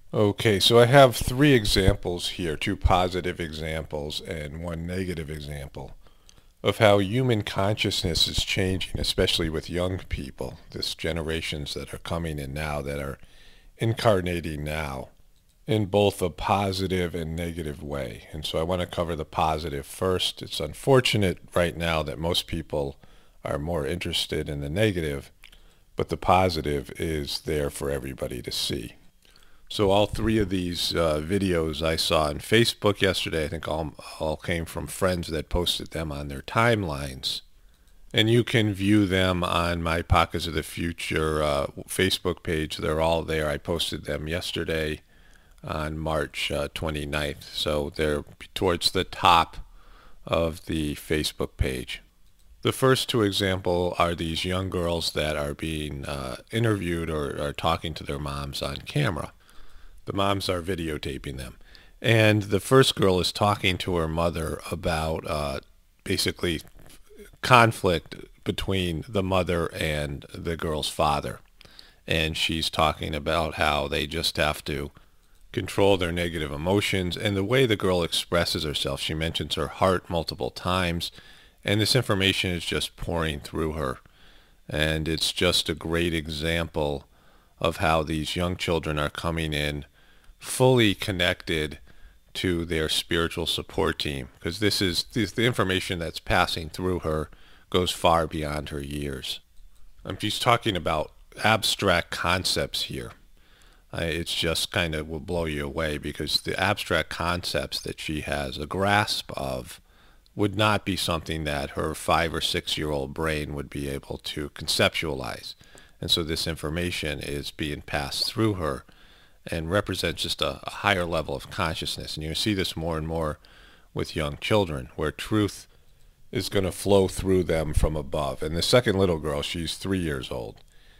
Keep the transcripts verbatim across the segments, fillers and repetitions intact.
Okay, so I have three examples here, two positive examples and one negative example of how human consciousness is changing, especially with young people, this generations that are coming in now that are incarnating now in both a positive and negative way. And so I want to cover the positive first. It's unfortunate right now that most people are more interested in the negative, but the positive is there for everybody to see. So all three of these uh, videos I saw on Facebook yesterday, I think all, all came from friends that posted them on their timelines. And you can view them on my Pockets of the Future uh, Facebook page. They're all there. I posted them yesterday on March uh, twenty-ninth. So they're towards the top of the Facebook page. The first two examples are these young girls that are being uh, interviewed or are talking to their moms on camera. The moms are videotaping them. And the first girl is talking to her mother about uh, basically conflict between the mother and the girl's father. And she's talking about how they just have to control their negative emotions. And the way the girl expresses herself, she mentions her heart multiple times. And this information is just pouring through her. And it's just a great example of how these young children are coming in fully connected to their spiritual support team, because this is this, the information that's passing through her goes far beyond her years. Um, she's talking about abstract concepts here. Uh, it's just kind of will blow you away because the abstract concepts that she has a grasp of would not be something that her five or six year old brain would be able to conceptualize. And so this information is being passed through her and represents just a, a higher level of consciousness. And you see this more and more with young children, where truth is going to flow through them from above. And the second little girl, she's three years old.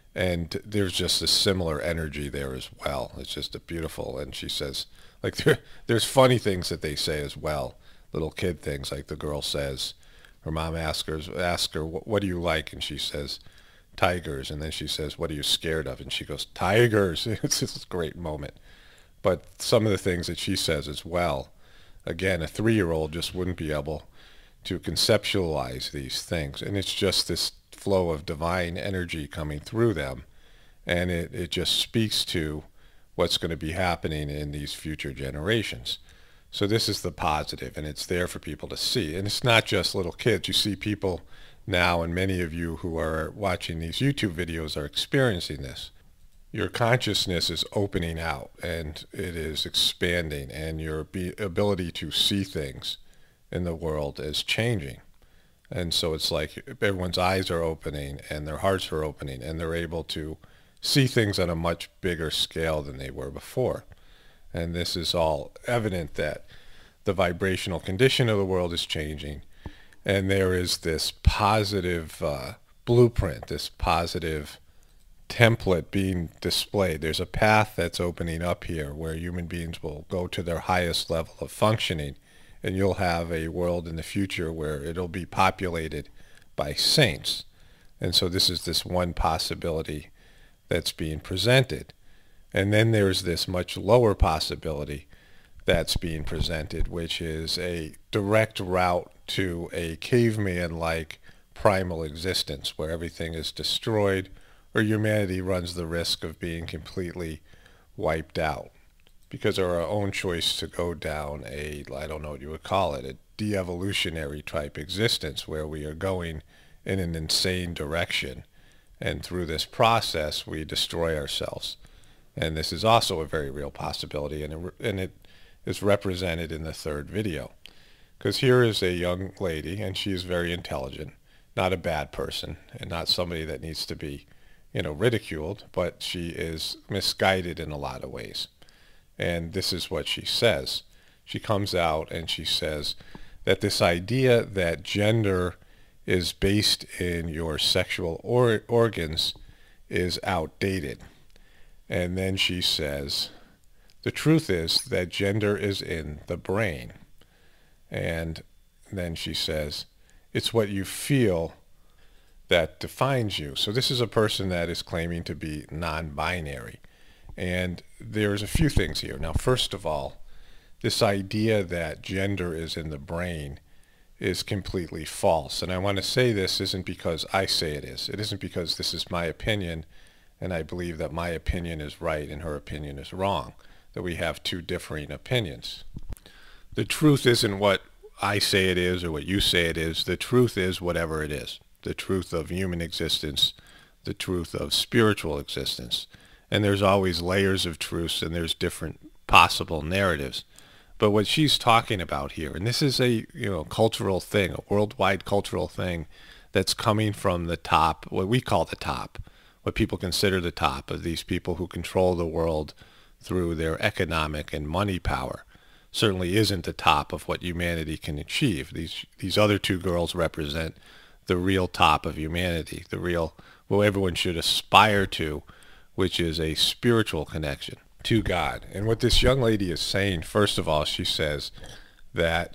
And there's just a similar energy there as well. It's just a beautiful, and she says, like, there, there's funny things that they say as well, little kid things, like the girl says, her mom asks her, asks her what, what do you like? And she says, tigers. And then she says, what are you scared of? And she goes, tigers. It's just a great moment. But some of the things that she says as well, again, a three-year-old just wouldn't be able to conceptualize these things. And it's just this flow of divine energy coming through them. And it, it just speaks to what's going to be happening in these future generations. So this is the positive, and it's there for people to see. And it's not just little kids. You see people now, and many of you who are watching these YouTube videos are experiencing this. Your consciousness is opening out, and it is expanding, and your ability to see things in the world is changing. And so it's like everyone's eyes are opening and their hearts are opening, and they're able to see things on a much bigger scale than they were before. And this is all evident that the vibrational condition of the world is changing. And there is this positive uh, blueprint, this positive template being displayed. There's a path that's opening up here where human beings will go to their highest level of functioning. And you'll have a world in the future where it'll be populated by saints. And so this is this one possibility that's being presented. And then there's this much lower possibility that's being presented, which is a direct route to a caveman-like primal existence where everything is destroyed, or humanity runs the risk of being completely wiped out because of our own choice to go down a, I don't know what you would call it, a de-evolutionary type existence where we are going in an insane direction. And through this process, we destroy ourselves. And this is also a very real possibility, and it, and it is represented in the third video. Because here is a young lady, and she is very intelligent, not a bad person, and not somebody that needs to be, you know, ridiculed, but she is misguided in a lot of ways. And this is what she says. She comes out and she says that this idea that gender is based in your sexual or organs is outdated. And then she says, the truth is that gender is in the brain. And then she says, it's what you feel that defines you. So this is a person that is claiming to be non-binary. And there's a few things here. Now, first of all, this idea that gender is in the brain is completely false. And I want to say this isn't because I say it is. It isn't because this is my opinion and I believe that my opinion is right and her opinion is wrong, that we have two differing opinions. The truth isn't what I say it is or what you say it is. The truth is whatever it is. The truth of human existence, the truth of spiritual existence. And there's always layers of truths and there's different possible narratives. But what she's talking about here, and this is a you know cultural thing, a worldwide cultural thing that's coming from the top, what we call the top, what people consider the top of these people who control the world through their economic and money power, certainly isn't the top of what humanity can achieve. These these other two girls represent the real top of humanity, the real, what everyone should aspire to, which is a spiritual connection to God. And what this young lady is saying, first of all, she says that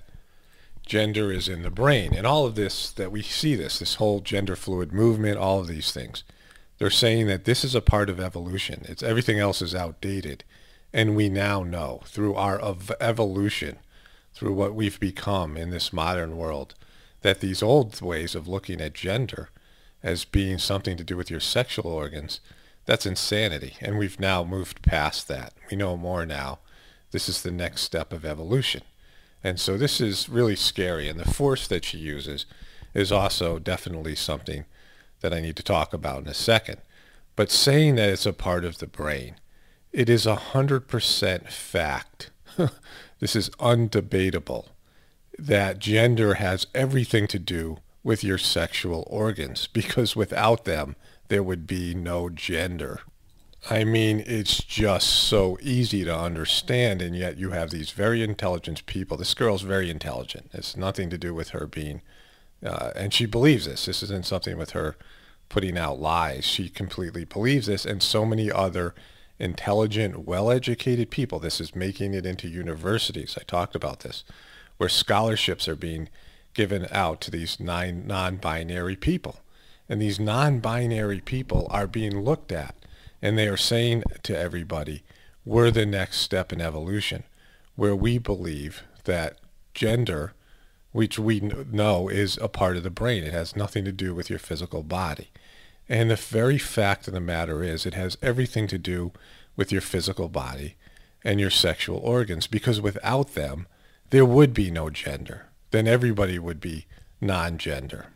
gender is in the brain. And all of this, that we see this, this whole gender fluid movement, all of these things, they're saying that this is a part of evolution. It's everything else is outdated. And we now know through our ev- evolution, through what we've become in this modern world, that these old ways of looking at gender as being something to do with your sexual organs, that's insanity. And we've now moved past that. We know more now. This is the next step of evolution. And so this is really scary. And the force that she uses is also definitely something that I need to talk about in a second. But saying that it's a part of the brain, it is a hundred percent fact. This is undebatable that gender has everything to do with your sexual organs, because without them, there would be no gender. I mean, it's just so easy to understand, and yet you have these very intelligent people. This girl's very intelligent. It's nothing to do with her being, uh, and she believes this. This isn't something with her putting out lies. She completely believes this, and so many other intelligent, well-educated people. This is making it into universities. I talked about this, where scholarships are being given out to these nine non-binary people. And these non-binary people are being looked at, and they are saying to everybody, we're the next step in evolution, where we believe that gender, which we know is a part of the brain, it has nothing to do with your physical body. And the very fact of the matter is, it has everything to do with your physical body and your sexual organs, because without them, there would be no gender. Then everybody would be non-gender.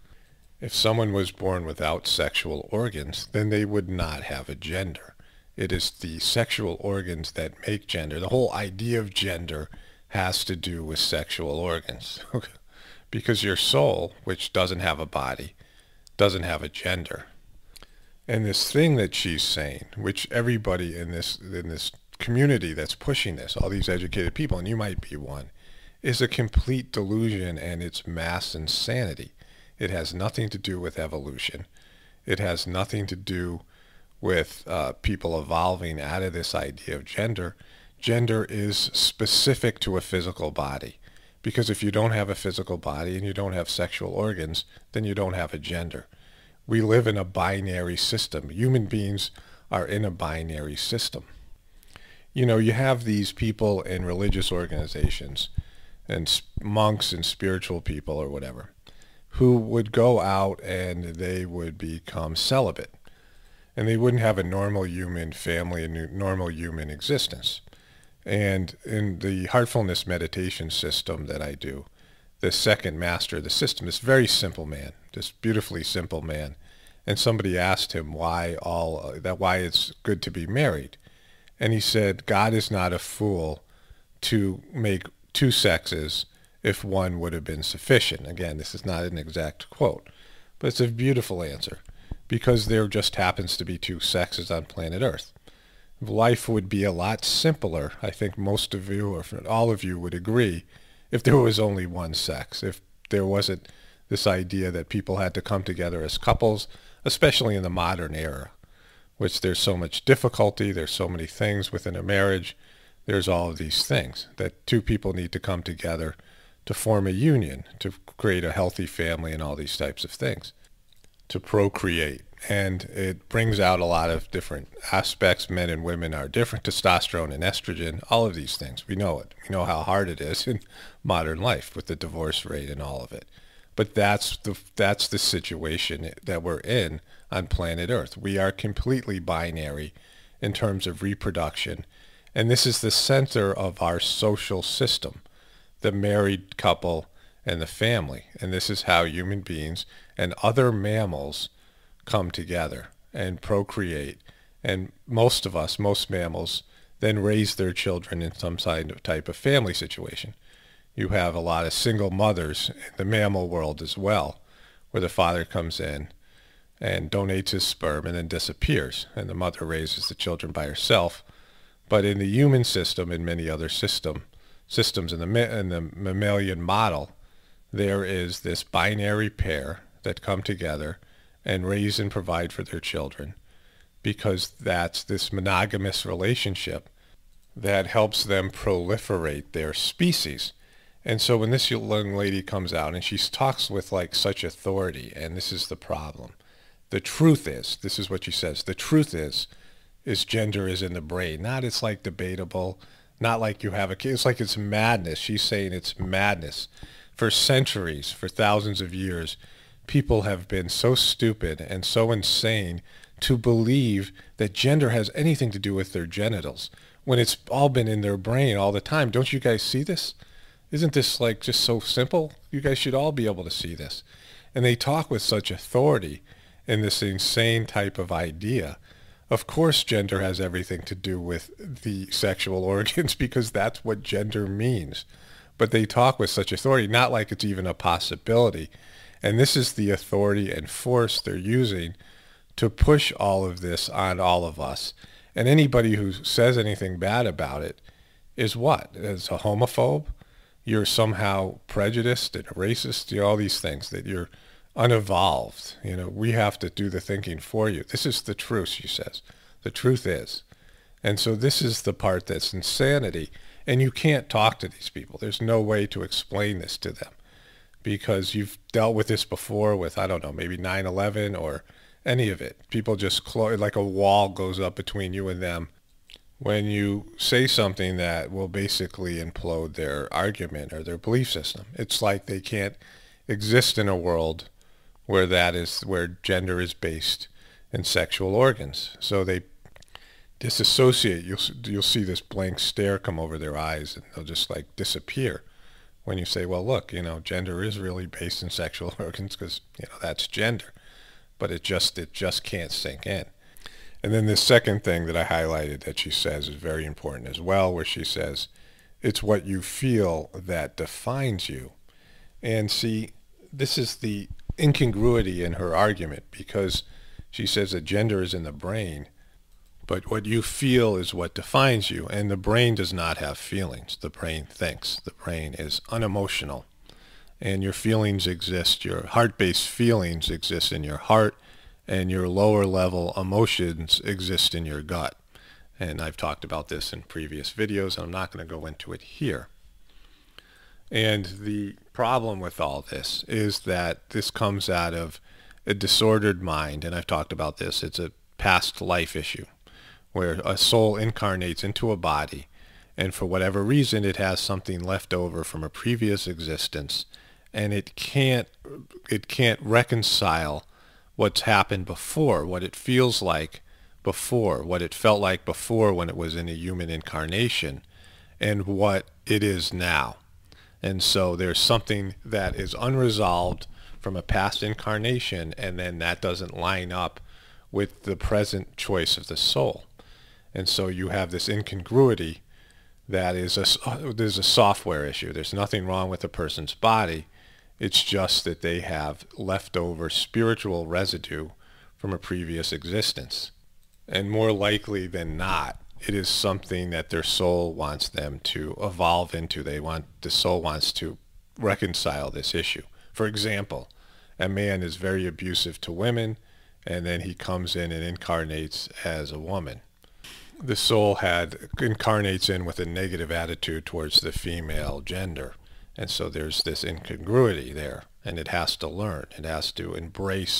If someone was born without sexual organs, then they would not have a gender. It is the sexual organs that make gender. The whole idea of gender has to do with sexual organs. Because your soul, which doesn't have a body, doesn't have a gender. And this thing that she's saying, which everybody in this in this community that's pushing this, all these educated people, and you might be one, is a complete delusion, and it's mass insanity. It has nothing to do with evolution. It has nothing to do with uh, people evolving out of this idea of gender. Gender is specific to a physical body. Because if you don't have a physical body and you don't have sexual organs, then you don't have a gender. We live in a binary system. Human beings are in a binary system. You know, you have these people in religious organizations and monks and spiritual people or whatever, who would go out and they would become celibate. And they wouldn't have a normal human family, a normal human existence. And in the heartfulness meditation system that I do, the second master of the system, this very simple man, this beautifully simple man, and somebody asked him why all that why it's good to be married. And he said, God is not a fool to make two sexes if one would have been sufficient. Again, this is not an exact quote, but it's a beautiful answer, because there just happens to be two sexes on planet Earth. Life would be a lot simpler, I think most of you, or all of you would agree, if there was only one sex, if there wasn't this idea that people had to come together as couples, especially in the modern era, which there's so much difficulty, there's so many things within a marriage, there's all of these things, that two people need to come together to form a union, to create a healthy family and all these types of things, to procreate. and it brings out a lot of different aspects. Men and women are different, testosterone and estrogen, all of these things. We know it. We know how hard it is in modern life with the divorce rate and all of it. But that's the that's the situation that we're in on planet Earth. We are completely binary in terms of reproduction, and this is the center of our social system, the married couple and the family. And this is how human beings and other mammals come together and procreate. And most of us, most mammals, then raise their children in some kind of type of family situation. You have a lot of single mothers in the mammal world as well, where the father comes in and donates his sperm and then disappears, and the mother raises the children by herself. But in the human system and many other system systems in the in the mammalian model, there is this binary pair that come together and raise and provide for their children, because that's this monogamous relationship that helps them proliferate their species. And so when this young lady comes out and she talks with like such authority, and this is the problem, the truth is, this is what she says, the truth is, is gender is in the brain. Not it's like debatable, not like you have a kid. It's like it's madness. She's saying it's madness. For centuries, for thousands of years, people have been so stupid and so insane to believe that gender has anything to do with their genitals, when it's all been in their brain all the time. Don't you guys see this? Isn't this like just so simple? You guys should all be able to see this. And they talk with such authority in this insane type of idea. Of course gender has everything to do with the sexual organs, because that's what gender means. But they talk with such authority, not like it's even a possibility. And this is the authority and force they're using to push all of this on all of us. And anybody who says anything bad about it is what? Is a homophobe? You're somehow prejudiced and racist, you know, all these things, that you're unevolved. You know, we have to do the thinking for you. This is the truth, she says. The truth is. And so this is the part that's insanity. And you can't talk to these people. There's no way to explain this to them, because you've dealt with this before with, I don't know, maybe nine eleven or any of it. People just close, like a wall goes up between you and them when you say something that will basically implode their argument or their belief system. It's like they can't exist in a world where that is, where gender is based in sexual organs. So they disassociate. You'll you'll see this blank stare come over their eyes, and they'll just like disappear when you say, well, look, you know, gender is really based in sexual organs, because, you know, that's gender. But it just it just can't sink in. And then the second thing that I highlighted that she says is very important as well, where she says, it's what you feel that defines you. And see, this is the incongruity in her argument, because she says that gender is in the brain, but what you feel is what defines you. And the brain does not have feelings. The brain thinks. The brain is unemotional. And your feelings exist, your heart-based feelings exist in your heart, and your lower level emotions exist in your gut. And I've talked about this in previous videos, and I'm not going to go into it here. And the problem with all this is that this comes out of a disordered mind, and I've talked about this. It's a past life issue, where a soul incarnates into a body, and for whatever reason it has something left over from a previous existence, and it can't it can't reconcile what's happened before, what it feels like before, what it felt like before when it was in a human incarnation, and what it is now. And so there's something that is unresolved from a past incarnation, and then that doesn't line up with the present choice of the soul. And so you have this incongruity that is a, there's a software issue. There's nothing wrong with a person's body. It's just that they have leftover spiritual residue from a previous existence. And more likely than not, it is something that their soul wants them to evolve into. They want, the soul wants to reconcile this issue. For example, a man is very abusive to women, and then he comes in and incarnates as a woman. The soul had incarnates in with a negative attitude towards the female gender. And so there's this incongruity there, and it has to learn. It has to embrace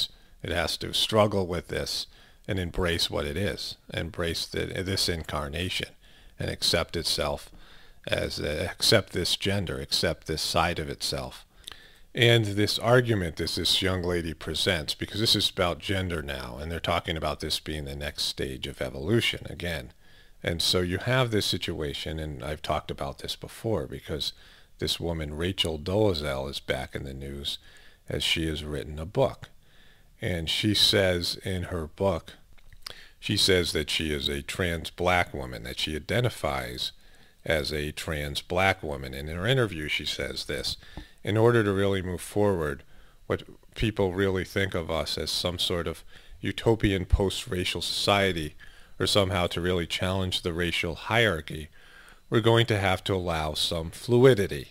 It has to struggle with this and embrace what it is, embrace the, this incarnation, and accept itself as, uh, accept this gender, accept this side of itself. And this argument that this young lady presents, because this is about gender now, and they're talking about this being the next stage of evolution again. And so you have this situation, and I've talked about this before, because this woman, Rachel Dolezal, is back in the news as she has written a book. And she says in her book, she says that she is a trans black woman, that she identifies as a trans black woman. And in her interview, she says this: in order to really move forward, what people really think of us as some sort of utopian post-racial society, or somehow to really challenge the racial hierarchy, we're going to have to allow some fluidity.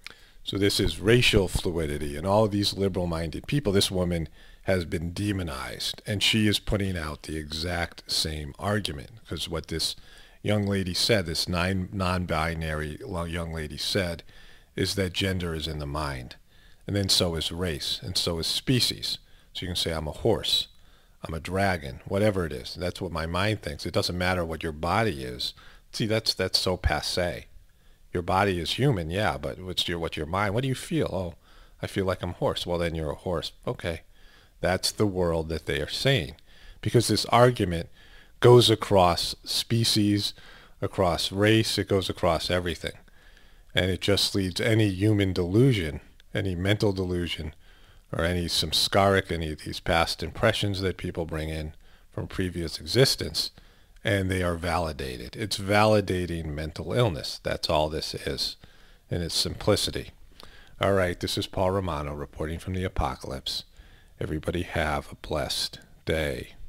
So this is racial fluidity, and all of these liberal-minded people, this woman has been demonized, and she is putting out the exact same argument, because what this young lady said, this non- non-binary young lady said, is that gender is in the mind, and then so is race, and so is species. So you can say, I'm a horse, I'm a dragon, whatever it is. That's what my mind thinks. It doesn't matter what your body is. See, that's that's so passé. Your body is human, yeah, but what's your what's your mind? What do you feel? Oh, I feel like I'm a horse. Well, then you're a horse. Okay. That's the world that they are saying. Because this argument goes across species, across race, it goes across everything. And it just leads any human delusion, any mental delusion, or any samskaric, any of these past impressions that people bring in from previous existence, and they are validated. It's validating mental illness. That's all this is, in its simplicity. All right, this is Paul Romano reporting from the apocalypse. Everybody have a blessed day.